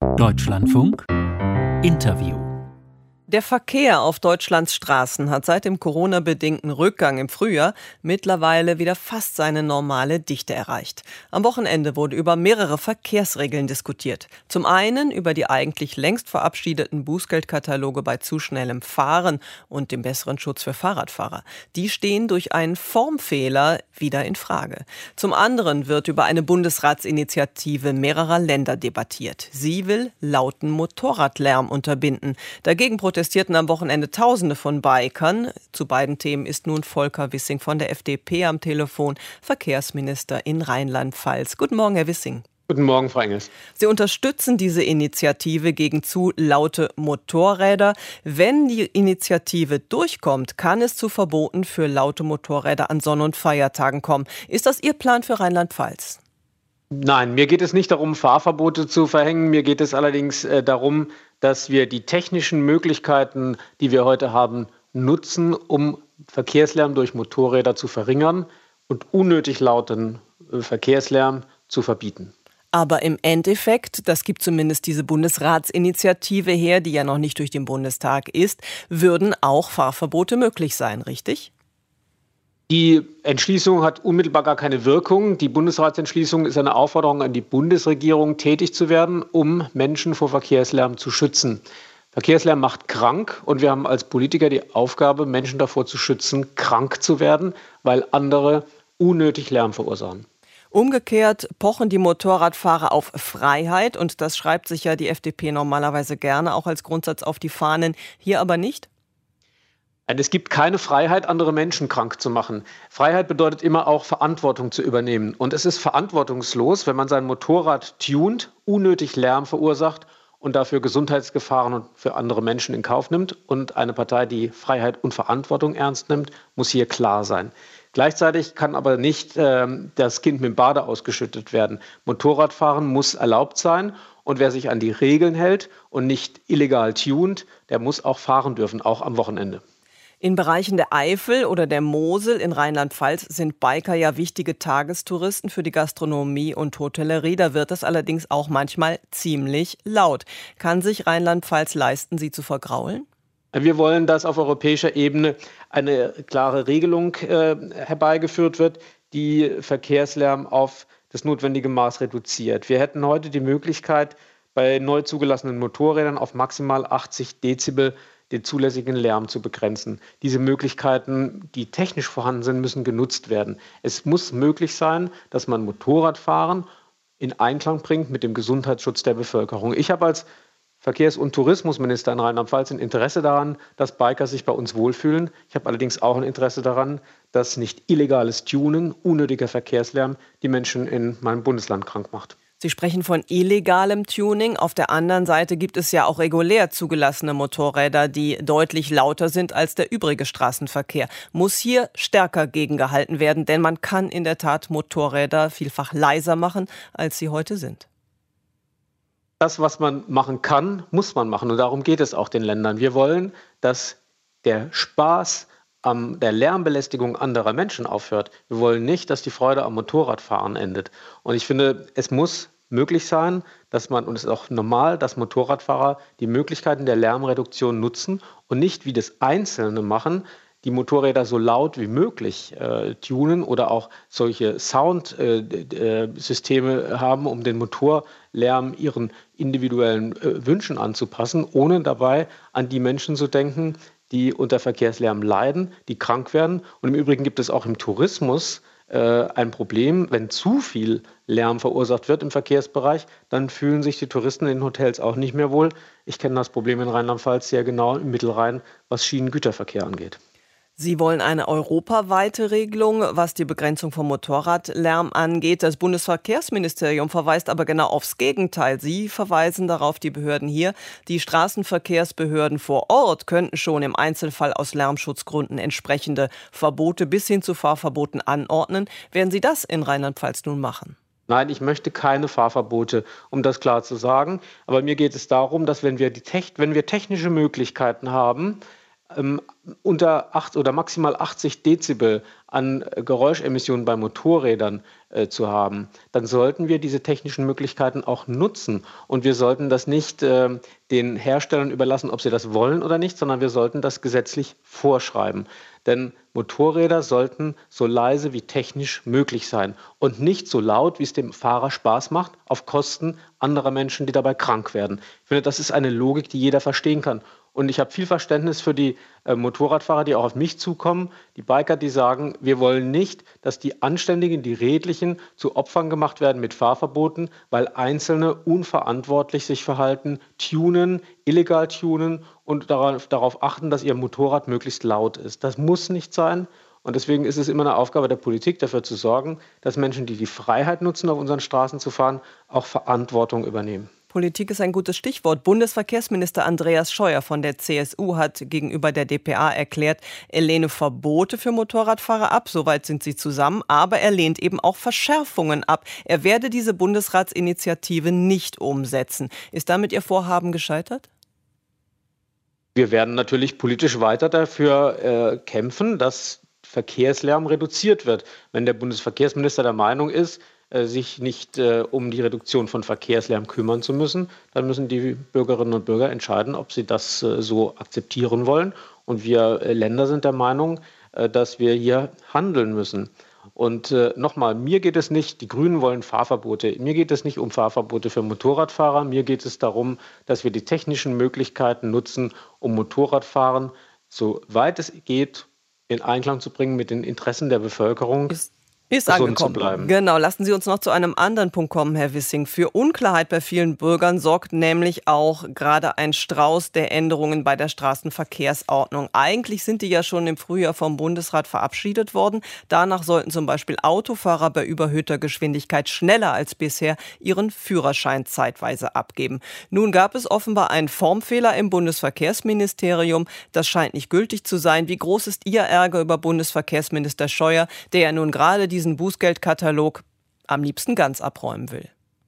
Deutschlandfunk Interview. Der Verkehr auf Deutschlands Straßen hat seit dem Corona-bedingten Rückgang im Frühjahr mittlerweile wieder fast seine normale Dichte erreicht. Am Wochenende wurde über mehrere Verkehrsregeln diskutiert. Zum einen über die eigentlich längst verabschiedeten Bußgeldkataloge bei zu schnellem Fahren und dem besseren Schutz für Fahrradfahrer. Die stehen durch einen Formfehler wieder in Frage. Zum anderen wird über eine Bundesratsinitiative mehrerer Länder debattiert. Sie will lauten Motorradlärm unterbinden. Dagegen protestierten am Wochenende Tausende von Bikern. Zu beiden Themen ist nun Volker Wissing von der FDP am Telefon, Verkehrsminister in Rheinland-Pfalz. Guten Morgen, Herr Wissing. Guten Morgen, Frau Engels. Sie unterstützen diese Initiative gegen zu laute Motorräder. Wenn die Initiative durchkommt, kann es zu Verboten für laute Motorräder an Sonn- und Feiertagen kommen. Ist das Ihr Plan für Rheinland-Pfalz? Nein, mir geht es nicht darum, Fahrverbote zu verhängen. Mir geht es allerdings darum, dass wir die technischen Möglichkeiten, die wir heute haben, nutzen, um Verkehrslärm durch Motorräder zu verringern und unnötig lauten Verkehrslärm zu verbieten. Aber im Endeffekt, das gibt zumindest diese Bundesratsinitiative her, die ja noch nicht durch den Bundestag ist, würden auch Fahrverbote möglich sein, richtig? Die Entschließung hat unmittelbar gar keine Wirkung. Die Bundesratsentschließung ist eine Aufforderung an die Bundesregierung, tätig zu werden, um Menschen vor Verkehrslärm zu schützen. Verkehrslärm macht krank und wir haben als Politiker die Aufgabe, Menschen davor zu schützen, krank zu werden, weil andere unnötig Lärm verursachen. Umgekehrt pochen die Motorradfahrer auf Freiheit und das schreibt sich ja die FDP normalerweise gerne auch als Grundsatz auf die Fahnen, hier aber nicht? Es gibt keine Freiheit, andere Menschen krank zu machen. Freiheit bedeutet immer auch, Verantwortung zu übernehmen. Und es ist verantwortungslos, wenn man sein Motorrad tunt, unnötig Lärm verursacht und dafür Gesundheitsgefahren für andere Menschen in Kauf nimmt. Und eine Partei, die Freiheit und Verantwortung ernst nimmt, muss hier klar sein. Gleichzeitig kann aber nicht das Kind mit dem Bade ausgeschüttet werden. Motorradfahren muss erlaubt sein. Und wer sich an die Regeln hält und nicht illegal tunt, der muss auch fahren dürfen, auch am Wochenende. In Bereichen der Eifel oder der Mosel in Rheinland-Pfalz sind Biker ja wichtige Tagestouristen für die Gastronomie und Hotellerie. Da wird es allerdings auch manchmal ziemlich laut. Kann sich Rheinland-Pfalz leisten, sie zu vergraulen? Wir wollen, dass auf europäischer Ebene eine klare Regelung herbeigeführt wird, die Verkehrslärm auf das notwendige Maß reduziert. Wir hätten heute die Möglichkeit, bei neu zugelassenen Motorrädern auf maximal 80 Dezibel den zulässigen Lärm zu begrenzen. Diese Möglichkeiten, die technisch vorhanden sind, müssen genutzt werden. Es muss möglich sein, dass man Motorradfahren in Einklang bringt mit dem Gesundheitsschutz der Bevölkerung. Ich habe als Verkehrs- und Tourismusminister in Rheinland-Pfalz ein Interesse daran, dass Biker sich bei uns wohlfühlen. Ich habe allerdings auch ein Interesse daran, dass nicht illegales Tunen, unnötiger Verkehrslärm die Menschen in meinem Bundesland krank macht. Sie sprechen von illegalem Tuning. Auf der anderen Seite gibt es ja auch regulär zugelassene Motorräder, die deutlich lauter sind als der übrige Straßenverkehr. Muss hier stärker gegengehalten werden, denn man kann in der Tat Motorräder vielfach leiser machen, als sie heute sind. Das, was man machen kann, muss man machen. Und darum geht es auch den Ländern. Wir wollen, dass der Spaß an der Lärmbelästigung anderer Menschen aufhört. Wir wollen nicht, dass die Freude am Motorradfahren endet. Und ich finde, es muss möglich sein, dass man, und es ist auch normal, dass Motorradfahrer die Möglichkeiten der Lärmreduktion nutzen und nicht wie das Einzelne machen, die Motorräder so laut wie möglich tunen oder auch solche Soundsysteme haben, um den Motorlärm ihren individuellen Wünschen anzupassen, ohne dabei an die Menschen zu denken, die unter Verkehrslärm leiden, die krank werden. Und im Übrigen gibt es auch im Tourismus ein Problem, wenn zu viel Lärm verursacht wird im Verkehrsbereich, dann fühlen sich die Touristen in den Hotels auch nicht mehr wohl. Ich kenne das Problem in Rheinland-Pfalz sehr genau im Mittelrhein, was Schienengüterverkehr angeht. Sie wollen eine europaweite Regelung, was die Begrenzung von Motorradlärm angeht. Das Bundesverkehrsministerium verweist aber genau aufs Gegenteil. Sie verweisen darauf, die Behörden hier, die Straßenverkehrsbehörden vor Ort könnten schon im Einzelfall aus Lärmschutzgründen entsprechende Verbote bis hin zu Fahrverboten anordnen. Werden Sie das in Rheinland-Pfalz nun machen? Nein, ich möchte keine Fahrverbote, um das klar zu sagen. Aber mir geht es darum, dass wenn wir technische Möglichkeiten haben, ähm, unter 8 oder maximal 80 Dezibel an Geräuschemissionen bei Motorrädern zu haben, dann sollten wir diese technischen Möglichkeiten auch nutzen. Und wir sollten das nicht den Herstellern überlassen, ob sie das wollen oder nicht, sondern wir sollten das gesetzlich vorschreiben. Denn Motorräder sollten so leise wie technisch möglich sein und nicht so laut, wie es dem Fahrer Spaß macht, auf Kosten anderer Menschen, die dabei krank werden. Ich finde, das ist eine Logik, die jeder verstehen kann. Und ich habe viel Verständnis für die Motorradfahrer, die auch auf mich zukommen, die Biker, die sagen, wir wollen nicht, dass die Anständigen, die Redlichen zu Opfern gemacht werden mit Fahrverboten, weil Einzelne unverantwortlich sich verhalten, tunen, illegal tunen und darauf achten, dass ihr Motorrad möglichst laut ist. Das muss nicht sein. Und deswegen ist es immer eine Aufgabe der Politik, dafür zu sorgen, dass Menschen, die die Freiheit nutzen, auf unseren Straßen zu fahren, auch Verantwortung übernehmen. Politik ist ein gutes Stichwort. Bundesverkehrsminister Andreas Scheuer von der CSU hat gegenüber der dpa erklärt, er lehne Verbote für Motorradfahrer ab, soweit sind sie zusammen, aber er lehnt eben auch Verschärfungen ab. Er werde diese Bundesratsinitiative nicht umsetzen. Ist damit Ihr Vorhaben gescheitert? Wir werden natürlich politisch weiter dafür kämpfen, dass Verkehrslärm reduziert wird. Wenn der Bundesverkehrsminister der Meinung ist, sich nicht um die Reduktion von Verkehrslärm kümmern zu müssen, dann müssen die Bürgerinnen und Bürger entscheiden, ob sie das so akzeptieren wollen. Und wir Länder sind der Meinung, dass wir hier handeln müssen. Und nochmal, mir geht es nicht, die Grünen wollen Fahrverbote, mir geht es nicht um Fahrverbote für Motorradfahrer, mir geht es darum, dass wir die technischen Möglichkeiten nutzen, um Motorradfahren, soweit es geht, in Einklang zu bringen mit den Interessen der Bevölkerung. Ist Gesund zu angekommen. bleiben. Genau, lassen Sie uns noch zu einem anderen Punkt kommen, Herr Wissing. Für Unklarheit bei vielen Bürgern sorgt nämlich auch gerade ein Strauß der Änderungen bei der Straßenverkehrsordnung. Eigentlich sind die ja schon im Frühjahr vom Bundesrat verabschiedet worden. Danach sollten zum Beispiel Autofahrer bei überhöhter Geschwindigkeit schneller als bisher ihren Führerschein zeitweise abgeben. Nun gab es offenbar einen Formfehler im Bundesverkehrsministerium. Das scheint nicht gültig zu sein. Wie groß ist Ihr Ärger über Bundesverkehrsminister Scheuer, der ja nun gerade diesen Bußgeldkatalog am liebsten ganz abräumen will?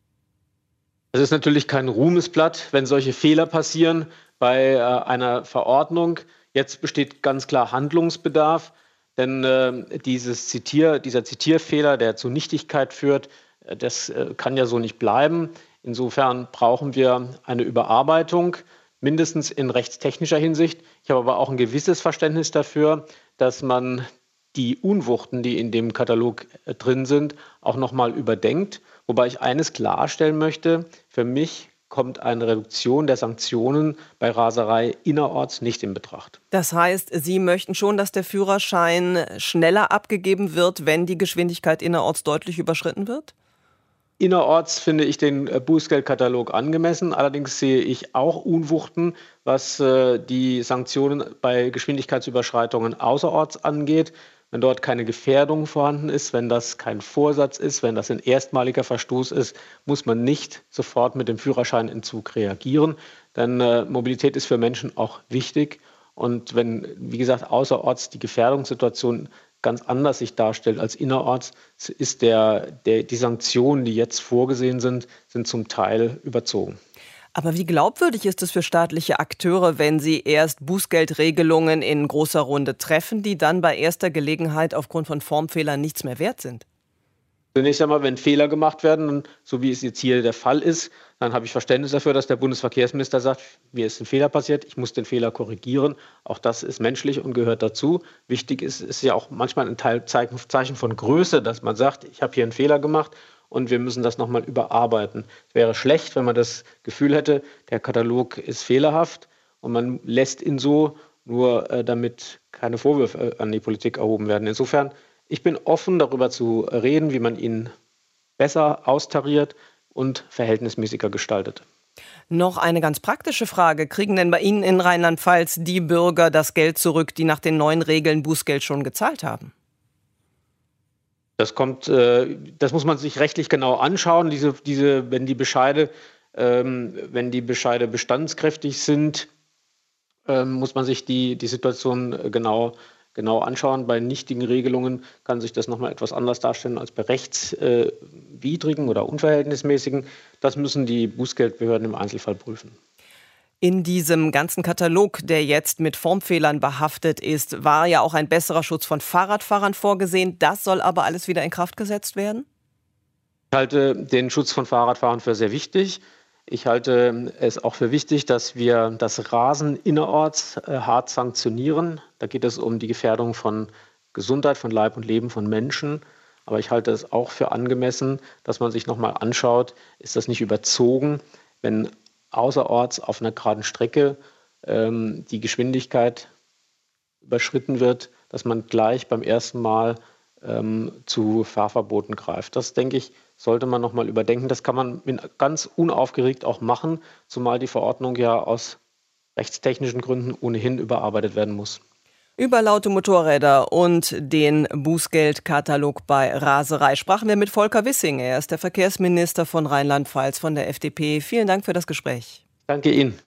Es ist natürlich kein Ruhmesblatt, wenn solche Fehler passieren bei einer Verordnung. Jetzt besteht ganz klar Handlungsbedarf, denn dieser Zitierfehler, der zu Nichtigkeit führt, das kann ja so nicht bleiben. Insofern brauchen wir eine Überarbeitung, mindestens in rechtstechnischer Hinsicht. Ich habe aber auch ein gewisses Verständnis dafür, dass man die Unwuchten, die in dem Katalog drin sind, auch nochmal überdenkt. Wobei ich eines klarstellen möchte, für mich kommt eine Reduktion der Sanktionen bei Raserei innerorts nicht in Betracht. Das heißt, Sie möchten schon, dass der Führerschein schneller abgegeben wird, wenn die Geschwindigkeit innerorts deutlich überschritten wird? Innerorts finde ich den Bußgeldkatalog angemessen. Allerdings sehe ich auch Unwuchten, was die Sanktionen bei Geschwindigkeitsüberschreitungen außerorts angeht. Wenn dort keine Gefährdung vorhanden ist, wenn das kein Vorsatz ist, wenn das ein erstmaliger Verstoß ist, muss man nicht sofort mit dem Führerscheinentzug reagieren. Denn Mobilität ist für Menschen auch wichtig. Und wenn, wie gesagt, außerorts die Gefährdungssituation ganz anders sich darstellt als innerorts, ist die Sanktionen, die jetzt vorgesehen sind zum Teil überzogen. Aber wie glaubwürdig ist es für staatliche Akteure, wenn sie erst Bußgeldregelungen in großer Runde treffen, die dann bei erster Gelegenheit aufgrund von Formfehlern nichts mehr wert sind? Zunächst einmal, wenn Fehler gemacht werden, so wie es jetzt hier der Fall ist, dann habe ich Verständnis dafür, dass der Bundesverkehrsminister sagt, mir ist ein Fehler passiert, ich muss den Fehler korrigieren. Auch das ist menschlich und gehört dazu. Wichtig ist ja auch manchmal ein Zeichen von Größe, dass man sagt, ich habe hier einen Fehler gemacht und wir müssen das nochmal überarbeiten. Es wäre schlecht, wenn man das Gefühl hätte, der Katalog ist fehlerhaft und man lässt ihn so, nur damit keine Vorwürfe an die Politik erhoben werden. Insofern, ich bin offen, darüber zu reden, wie man ihn besser austariert und verhältnismäßiger gestaltet. Noch eine ganz praktische Frage. Kriegen denn bei Ihnen in Rheinland-Pfalz die Bürger das Geld zurück, die nach den neuen Regeln Bußgeld schon gezahlt haben? Das muss man sich rechtlich genau anschauen. Wenn die Bescheide bestandskräftig sind, muss man sich die Situation genau anschauen. Bei nichtigen Regelungen kann sich das nochmal etwas anders darstellen als bei rechtswidrigen oder unverhältnismäßigen. Das müssen die Bußgeldbehörden im Einzelfall prüfen. In diesem ganzen Katalog, der jetzt mit Formfehlern behaftet ist, war ja auch ein besserer Schutz von Fahrradfahrern vorgesehen. Das soll aber alles wieder in Kraft gesetzt werden? Ich halte den Schutz von Fahrradfahrern für sehr wichtig. Ich halte es auch für wichtig, dass wir das Rasen innerorts hart sanktionieren. Da geht es um die Gefährdung von Gesundheit, von Leib und Leben von Menschen. Aber ich halte es auch für angemessen, dass man sich nochmal anschaut, ist das nicht überzogen, wenn außerorts auf einer geraden Strecke die Geschwindigkeit überschritten wird, dass man gleich beim ersten Mal zu Fahrverboten greift. Das, denke ich, sollte man nochmal überdenken. Das kann man ganz unaufgeregt auch machen, zumal die Verordnung ja aus rechtstechnischen Gründen ohnehin überarbeitet werden muss. Über laute Motorräder und den Bußgeldkatalog bei Raserei sprachen wir mit Volker Wissing. Er ist der Verkehrsminister von Rheinland-Pfalz von der FDP. Vielen Dank für das Gespräch. Danke Ihnen.